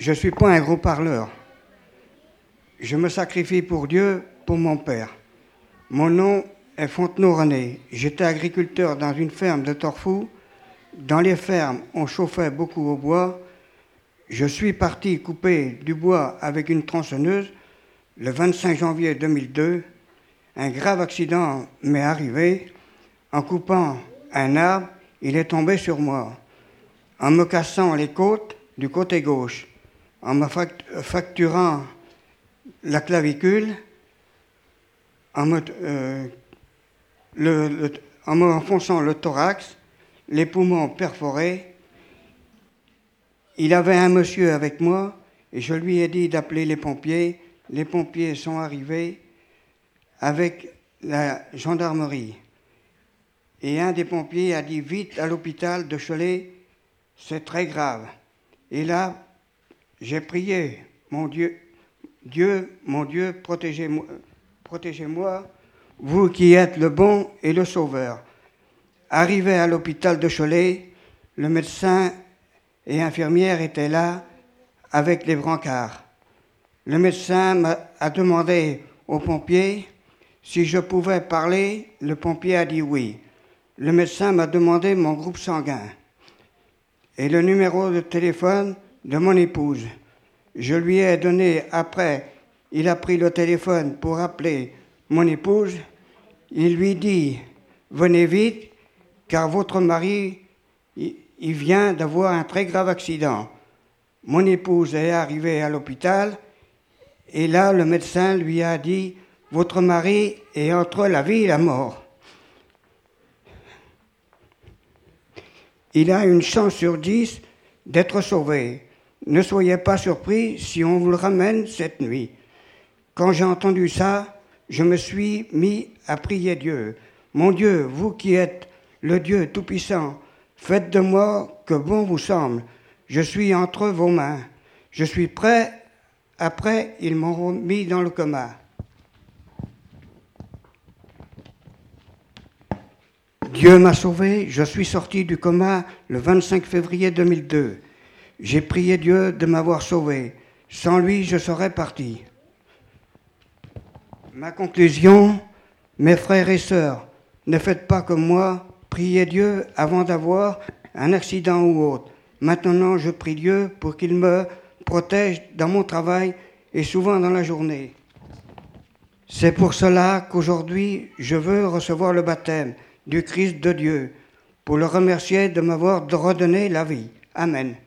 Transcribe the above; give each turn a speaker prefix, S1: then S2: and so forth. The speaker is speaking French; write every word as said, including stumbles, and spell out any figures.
S1: Je ne suis pas un gros parleur. Je me sacrifie pour Dieu, pour mon père. Mon nom est Fontenot-René. J'étais agriculteur dans une ferme de Torfou. Dans les fermes, on chauffait beaucoup au bois. Je suis parti couper du bois avec une tronçonneuse le vingt-cinq janvier deux mille deux. Un grave accident m'est arrivé. En coupant un arbre, il est tombé sur moi. En me cassant les côtes du côté gauche, en me fracturant la clavicule, en me, euh, le, le, en me enfonçant le thorax, les poumons perforés. Il avait un monsieur avec moi et je lui ai dit d'appeler les pompiers. Les pompiers sont arrivés avec la gendarmerie. Et un des pompiers a dit vite à l'hôpital de Cholet, c'est très grave. Et là, j'ai prié, mon Dieu, Dieu, mon Dieu, protégez-moi, protégez-moi, vous qui êtes le bon et le sauveur. Arrivé à l'hôpital de Cholet, le médecin et infirmière étaient là avec les brancards. Le médecin m'a, a demandé au pompier si je pouvais parler. Le pompier a dit oui. Le médecin m'a demandé mon groupe sanguin et le numéro de téléphone de mon épouse. Je lui ai donné après, il a pris le téléphone pour appeler mon épouse. Il lui dit, venez vite, car votre mari, il vient d'avoir un très grave accident. Mon épouse est arrivée à l'hôpital et là, le médecin lui a dit, votre mari est entre la vie et la mort. Il a une chance sur dix d'être sauvé. Ne soyez pas surpris si on vous le ramène cette nuit. Quand j'ai entendu ça, je me suis mis à prier Dieu. Mon Dieu, vous qui êtes le Dieu Tout-Puissant, faites de moi que bon vous semble. Je suis entre vos mains. Je suis prêt. Après, ils m'ont mis dans le coma. Dieu m'a sauvé, je suis sorti du coma le vingt-cinq février deux mille deux. J'ai prié Dieu de m'avoir sauvé. Sans lui, je serais parti. Ma conclusion, mes frères et sœurs, ne faites pas comme moi, priez Dieu avant d'avoir un accident ou autre. Maintenant, je prie Dieu pour qu'il me protège dans mon travail et souvent dans la journée. C'est pour cela qu'aujourd'hui, je veux recevoir le baptême du Christ de Dieu, pour le remercier de m'avoir redonné la vie. Amen.